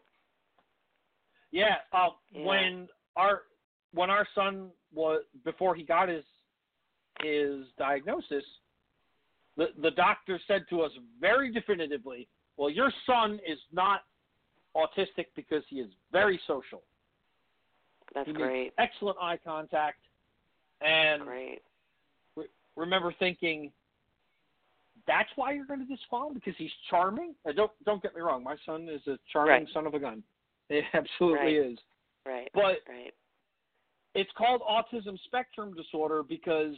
Yeah, uh, yeah. when our when our son was, before he got his his diagnosis, the the doctor said to us very definitively, well, your son is not autistic because he is very social. That's he great. makes excellent eye contact. And great. Re- remember thinking, that's why you're going to disqualify him, because he's charming? Uh, don't don't get me wrong. My son is a charming right. son of a gun. It absolutely right. is. Right. But right. it's called autism spectrum disorder because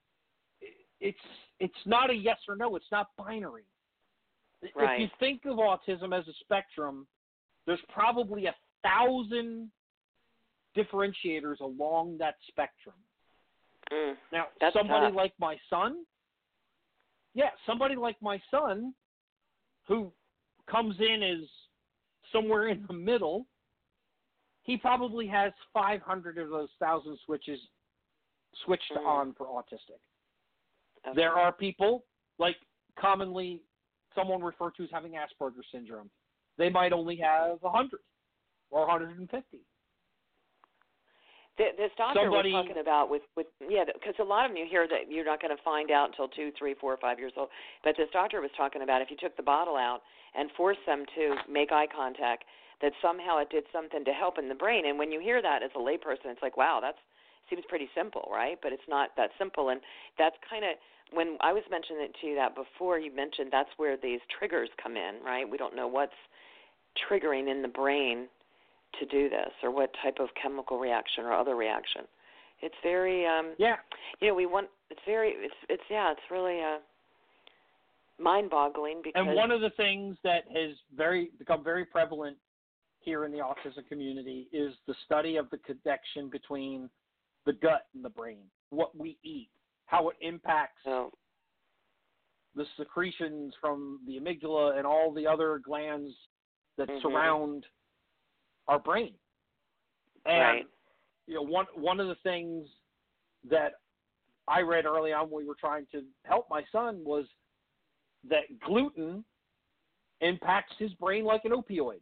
it's it's not a yes or no. It's not binary. Right. If you think of autism as a spectrum, there's probably a thousand differentiators along that spectrum. Mm, now, that's somebody tough. like my son, yeah, somebody like my son who comes in as somewhere in the middle, he probably has five hundred of those thousand switches switched mm. on for autistic. Okay. There are people, like commonly someone referred to as having Asperger's syndrome. They might only have one hundred or one hundred fifty. Th- This doctor somebody, was talking about with, with yeah, because a lot of them you hear that you're not going to find out until two, three, four, five years old. But this doctor was talking about if you took the bottle out and forced them to make eye contact, that somehow it did something to help in the brain. And when you hear that as a layperson, it's like, wow, that seems pretty simple, right? But it's not that simple. And that's kind of, when I was mentioning it to you that before, you mentioned that's where these triggers come in, right? We don't know what's triggering in the brain to do this, or what type of chemical reaction or other reaction. It's very, um, yeah, you know, we want. It's very, it's, it's yeah, it's really uh, mind-boggling because. And one of the things that has very become very prevalent here in the autism community is the study of the connection between the gut and the brain, what we eat, how it impacts oh. the secretions from the amygdala and all the other glands that mm-hmm. surround our brain. And right. you know, one one of the things that I read early on when we were trying to help my son was that gluten impacts his brain like an opioid.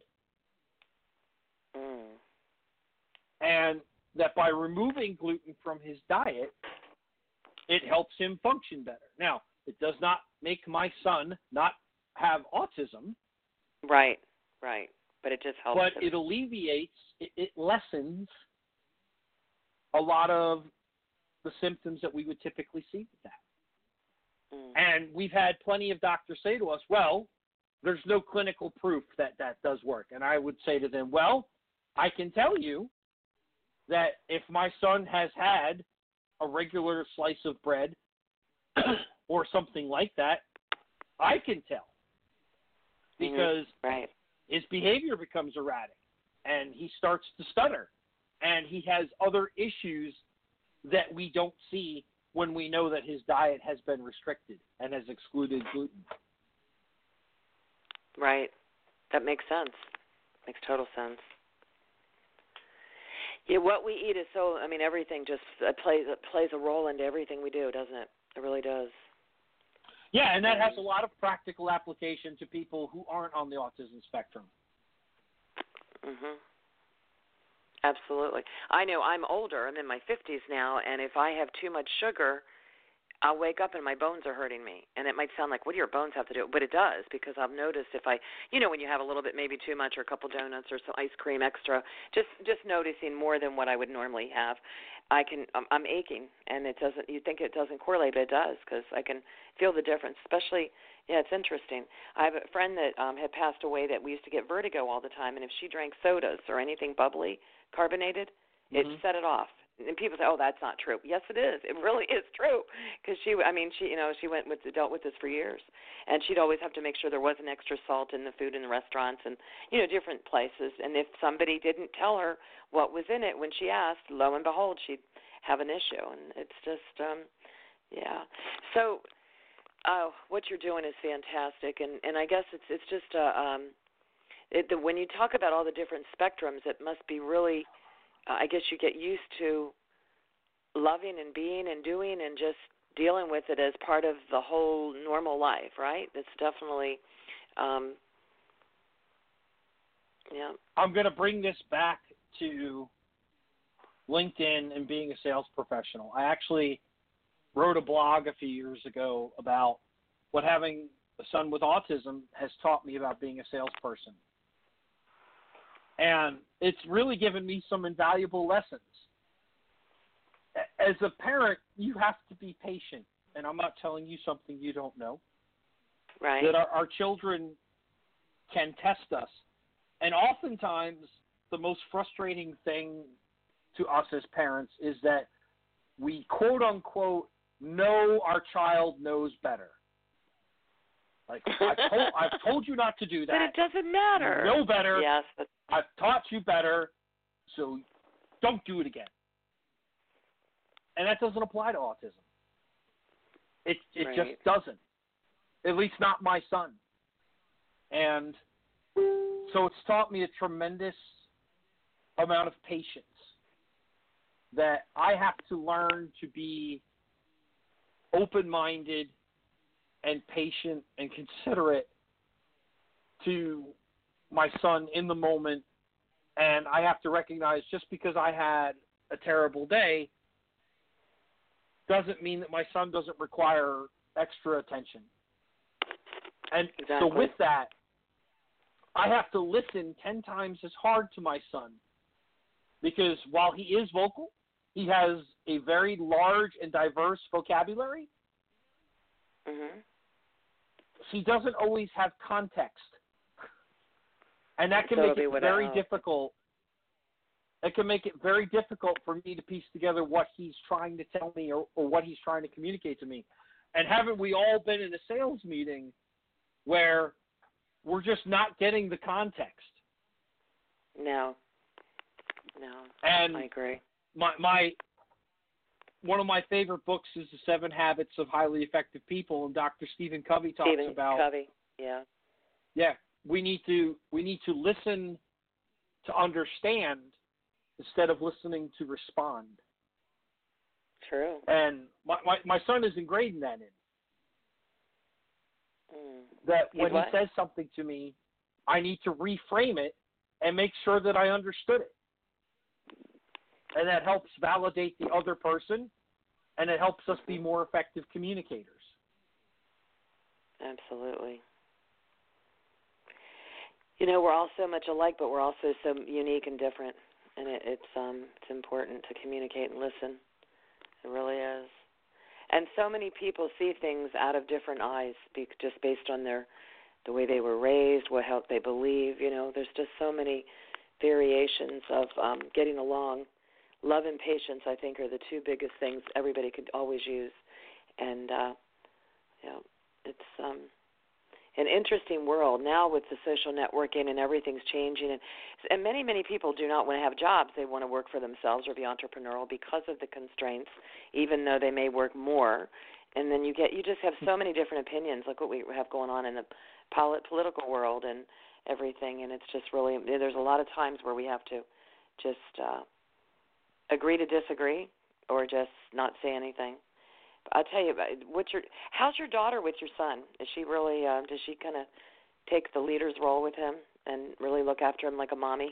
Mm. And that by removing gluten from his diet, it helps him function better. Now, it does not make my son not have autism. Right, right. But it just helps. But him. it alleviates, it, it lessens a lot of the symptoms that we would typically see with that. Mm. And we've had plenty of doctors say to us, well, there's no clinical proof that that does work. And I would say to them, well, I can tell you that if my son has had a regular slice of bread or something like that, I can tell. Because mm-hmm. right. his behavior becomes erratic, and he starts to stutter, and he has other issues that we don't see when we know that his diet has been restricted and has excluded gluten. Right. That makes sense. Makes total sense. Yeah, what we eat is so, I mean, everything just uh, plays uh, plays a role into everything we do, doesn't it? It really does. Yeah, and that has a lot of practical application to people who aren't on the autism spectrum. Mhm. Absolutely. I know I'm older. I'm in my fifties now, and if I have too much sugar, I'll wake up and my bones are hurting me. And it might sound like, what do your bones have to do? But it does, because I've noticed if I, you know, when you have a little bit maybe too much or a couple donuts or some ice cream extra, just just noticing more than what I would normally have, I can, I'm, I'm aching. And it doesn't, you think it doesn't correlate, but it does, because I can feel the difference, especially, yeah, it's interesting. I have a friend that um, had passed away that we used to get vertigo all the time, and if she drank sodas or anything bubbly, carbonated, it Mm-hmm. set it off. And people say, "Oh, that's not true." Yes, it is. It really is true. Because she, I mean, she, you know, she went with dealt with this for years, and she'd always have to make sure there wasn't extra salt in the food in the restaurants and, you know, different places. And if somebody didn't tell her what was in it when she asked, lo and behold, she'd have an issue. And it's just, um, yeah. So, uh, what you're doing is fantastic, and and I guess it's it's just, uh, um, it, the, when you talk about all the different spectrums, it must be really. Uh, I guess you get used to loving and being and doing and just dealing with it as part of the whole normal life, right? It's definitely, um, yeah. I'm going to bring this back to LinkedIn and being a sales professional. I actually wrote a blog a few years ago about what having a son with autism has taught me about being a salesperson. And it's really given me some invaluable lessons. As a parent, you have to be patient. And I'm not telling you something you don't know. Right. That our, our children can test us. And oftentimes, the most frustrating thing to us as parents is that we, quote unquote, know our child knows better. Like, I've told, I've told you not to do that. But it doesn't matter. You know better. Yes. But... I've taught you better, so don't do it again. And that doesn't apply to autism. It it right. just doesn't. At least not my son. And so it's taught me a tremendous amount of patience that I have to learn to be open-minded and patient and considerate to my son in the moment. And I have to recognize just because I had a terrible day doesn't mean that my son doesn't require extra attention. And exactly. so with that, I have to listen ten times as hard to my son, because while he is vocal, he has a very large and diverse vocabulary. Mm-hmm. He doesn't always have context. And that can So make it very I, difficult. It can make it very difficult for me to piece together what he's trying to tell me or, or what he's trying to communicate to me. And haven't we all been in a sales meeting where we're just not getting the context? No. No. And I agree. My, my one of my favorite books is The Seven Habits of Highly Effective People, and Doctor Stephen Covey talks Stephen about Covey, yeah. Yeah, we need to we need to listen to understand instead of listening to respond. True. And my, my, my son is ingrained that in. Mm. That when he he says something to me, I need to reframe it and make sure that I understood it. And that helps validate the other person, and it helps us be more effective communicators. Absolutely. You know, we're all so much alike, but we're also so unique and different, and it, it's um it's important to communicate and listen. It really is. And so many people see things out of different eyes, be, just based on their the way they were raised, what help they believe. You know, there's just so many variations of um, getting along. Love and patience, I think, are the two biggest things everybody could always use. And, uh, you know, it's um, an interesting world now with the social networking and everything's changing. And, and many, many people do not want to have jobs. They want to work for themselves or be entrepreneurial because of the constraints, even though they may work more. And then you get you just have so many different opinions. Look what we have going on in the polit- political world and everything. And it's just really, there's a lot of times where we have to just uh, – agree to disagree, or just not say anything. I'll tell you, what's your how's your daughter with your son? Is she really? Uh, does she kind of take the leader's role with him and really look after him like a mommy?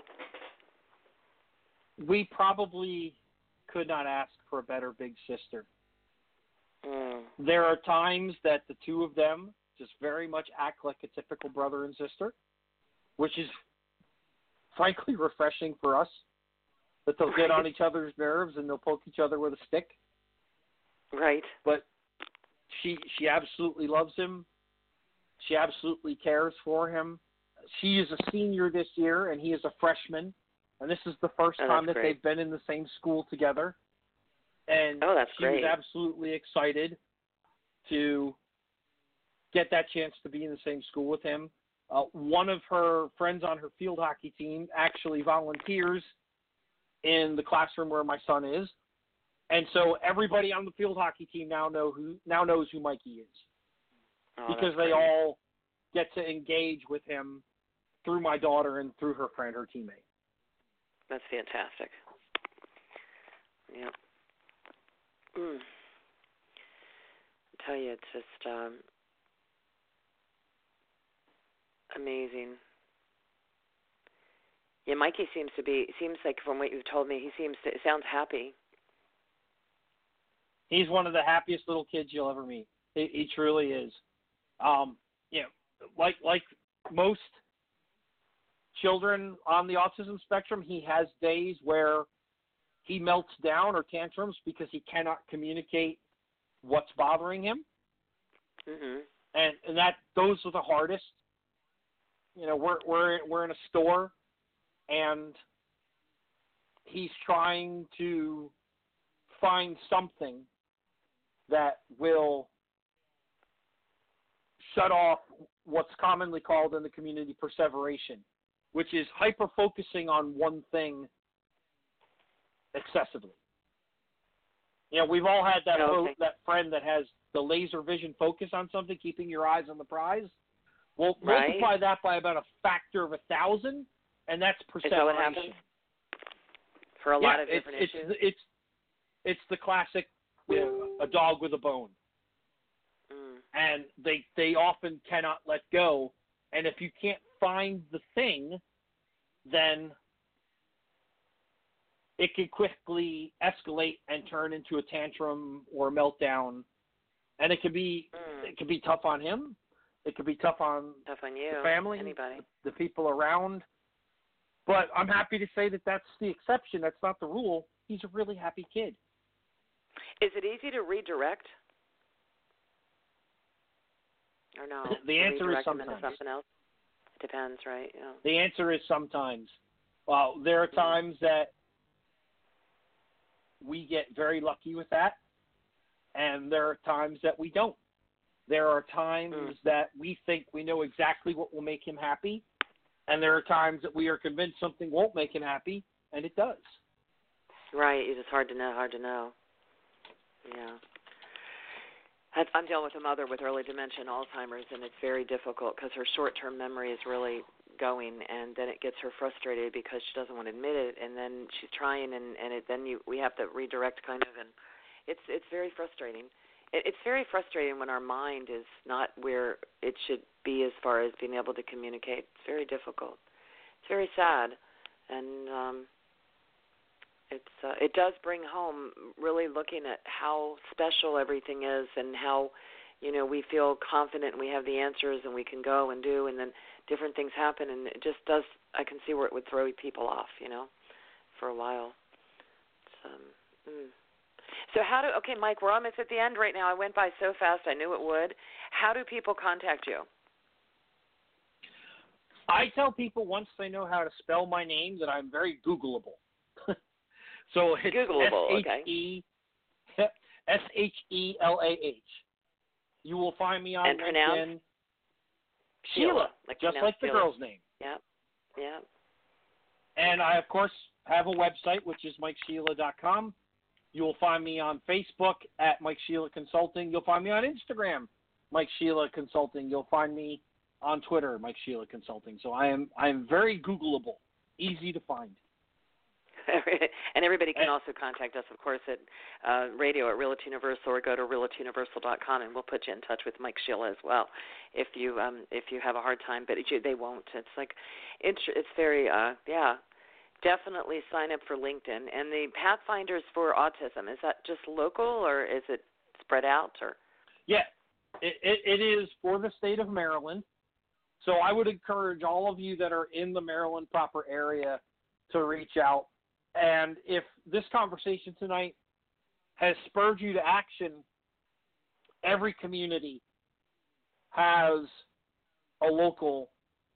We probably could not ask for a better big sister. Mm. There are times that the two of them just very much act like a typical brother and sister, which is frankly refreshing for us. That they'll get on each other's nerves and they'll poke each other with a stick. Right. But she she absolutely loves him. She absolutely cares for him. She is a senior this year, and he is a freshman. And this is the first oh, time that great. they've been in the same school together. And oh, that's she great. was absolutely excited to get that chance to be in the same school with him. Uh, one of her friends on her field hockey team actually volunteers in the classroom where my son is, and so everybody on the field hockey team now know who now knows who Mikey is, oh, because they great. all get to engage with him through my daughter and through her friend, her teammate. That's fantastic. Yeah. Mm. I tell you, it's just um, amazing. Yeah, Mikey seems to be, seems like from what you've told me, he seems to, sounds happy. He's one of the happiest little kids you'll ever meet. He, he truly is. Um, you know, like, like most children on the autism spectrum, he has days where he melts down or tantrums because he cannot communicate what's bothering him. Mm-hmm. And, and that, those are the hardest. You know, we're, we're, we're in a store, and he's trying to find something that will shut off what's commonly called in the community perseveration, which is hyper-focusing on one thing excessively. You know, we've all had that okay. fo- that friend that has the laser vision focus on something, keeping your eyes on the prize. Well, right. multiply that by about a factor of a thousand, and that's perseveration. Is that what happens? For a yeah, lot of it's, different it's, issues? It's, it's, it's the classic, you know, a dog with a bone. Mm. And they they often cannot let go. And if you can't find the thing, then it could quickly escalate and turn into a tantrum or a meltdown, and it could be Mm. it could be tough on him. It could be tough on Tough on you. the family, Anybody. the people around. But I'm happy to say that that's the exception. That's not the rule. He's a really happy kid. Is it easy to redirect? Or no? The To answer is redirect them into sometimes. something else? It depends, right? Yeah. The answer is sometimes. Well, there are times that we get very lucky with that, and there are times that we don't. There are times Mm. that we think we know exactly what will make him happy, and there are times that we are convinced something won't make him happy, and it does. Right. It's just hard to know. Hard to know. Yeah. That's- I'm dealing with a mother with early dementia and Alzheimer's, and it's very difficult because her short-term memory is really going, and then it gets her frustrated because she doesn't want to admit it, and then she's trying, and, and it, then you we have to redirect kind of, and it's it's very frustrating. It, it's very frustrating when our mind is not where it should be as far as being able to communicate. It's very difficult. It's very sad, and um, it's uh, it does bring home really looking at how special everything is and how, you know, we feel confident and we have the answers and we can go and do, and then different things happen, and it just does, I can see where it would throw people off, you know, for a while. It's, um, mm. So how do, okay, Mike, we're almost at the end right now. I went by so fast, I knew it would. How do people contact you? I tell people once they know how to spell my name that I'm very Googleable. So it's Googleable, S H E S H E L A H. You will find me on And LinkedIn. pronounce? Sheila, like just like the Sheila. girl's name. Yep, yep. And I, of course, have a website, which is mike sheila dot com. You'll find me on Facebook at Mike Sheila Consulting. You'll find me on Instagram, Mike Sheila Consulting. You'll find me on Twitter, Mike Sheila Consulting. So I am I am very Googleable, easy to find. And everybody can also contact us, of course, at uh, radio at Realty Universal, or go to realty universal dot com, and we'll put you in touch with Mike Sheila as well if you um, if you have a hard time. But it, they won't. It's like it's it's very uh, yeah. Definitely sign up for LinkedIn. And the Pathfinders for Autism, is that just local or is it spread out? Or yeah, it, it, it is for the state of Maryland. So I would encourage all of you that are in the Maryland proper area to reach out. And if this conversation tonight has spurred you to action, every community has a local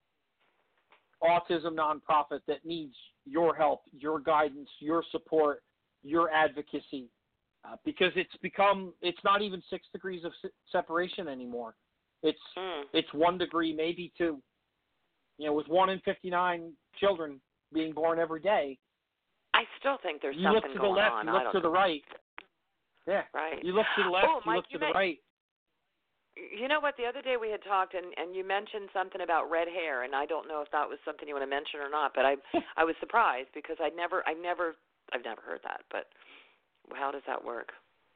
autism nonprofit that needs your help, your guidance, your support, your advocacy, uh, because it's become, it's not even six degrees of se- separation anymore. It's mm. it's one degree, maybe two. You know, with one in fifty-nine children being born every day, I still think there's you something look to the going left, on. you I look don't to the know. right. Yeah, right. you look to the left, oh, you Mike, look to you the may- right. You know what? The other day we had talked, and, and you mentioned something about red hair, and I don't know if that was something you want to mention or not. But I, I was surprised because I never, I never, I've never heard that. But how does that work?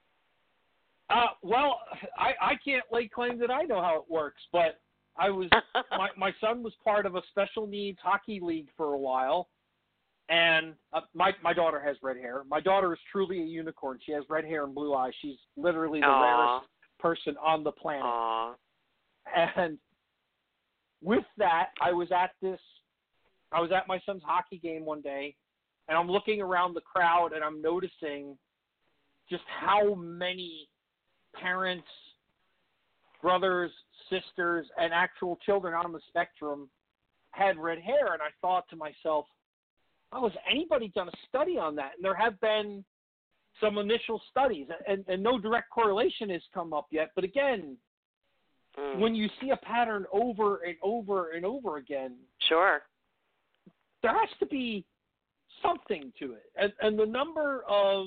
Uh, well, I, I can't lay claim that I know how it works, but I was my my son was part of a special needs hockey league for a while, and uh, my my daughter has red hair. My daughter is truly a unicorn. She has red hair and blue eyes. She's literally the Aww. rarest person on the planet. Aww. And with that, I was at this, I was at my son's hockey game one day, and I'm looking around the crowd, and I'm noticing just how many parents, brothers, sisters, and actual children on the spectrum had red hair. And I thought to myself, oh, has anybody done a study on that? And there have been some initial studies, and, and no direct correlation has come up yet. But again, Mm. when you see a pattern over and over and over again, Sure. there has to be something to it. And, and the number of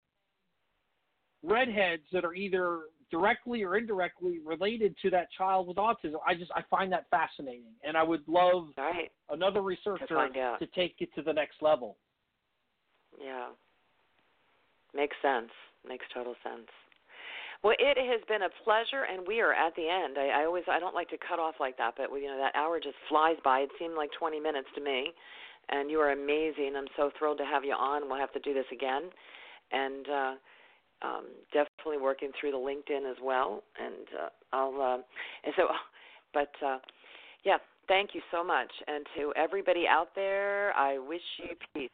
redheads that are either directly or indirectly related to that child with autism, I just I find that fascinating. And I would love Right. another researcher To find out. to take it to the next level. Yeah. Makes sense. Makes total sense. Well, it has been a pleasure, and we are at the end. I, I always I don't like to cut off like that, but you know that hour just flies by. It seemed like twenty minutes to me. and you are amazing. I'm so thrilled to have you on. We'll have to do this again, and uh, um, definitely working through the LinkedIn as well. And uh, I'll uh, and so, but uh, yeah, thank you so much. And to everybody out there, I wish you peace.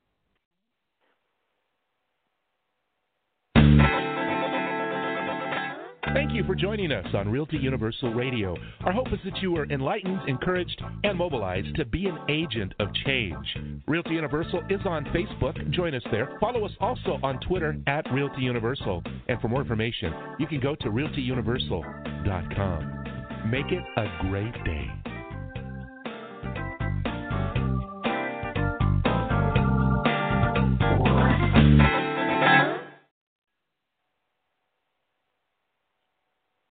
Thank you for joining us on Realty Universal Radio. Our hope is that you are enlightened, encouraged, and mobilized to be an agent of change. Realty Universal is on Facebook. Join us there. Follow us also on Twitter at Realty Universal. And for more information, you can go to realty universal dot com. Make it a great day.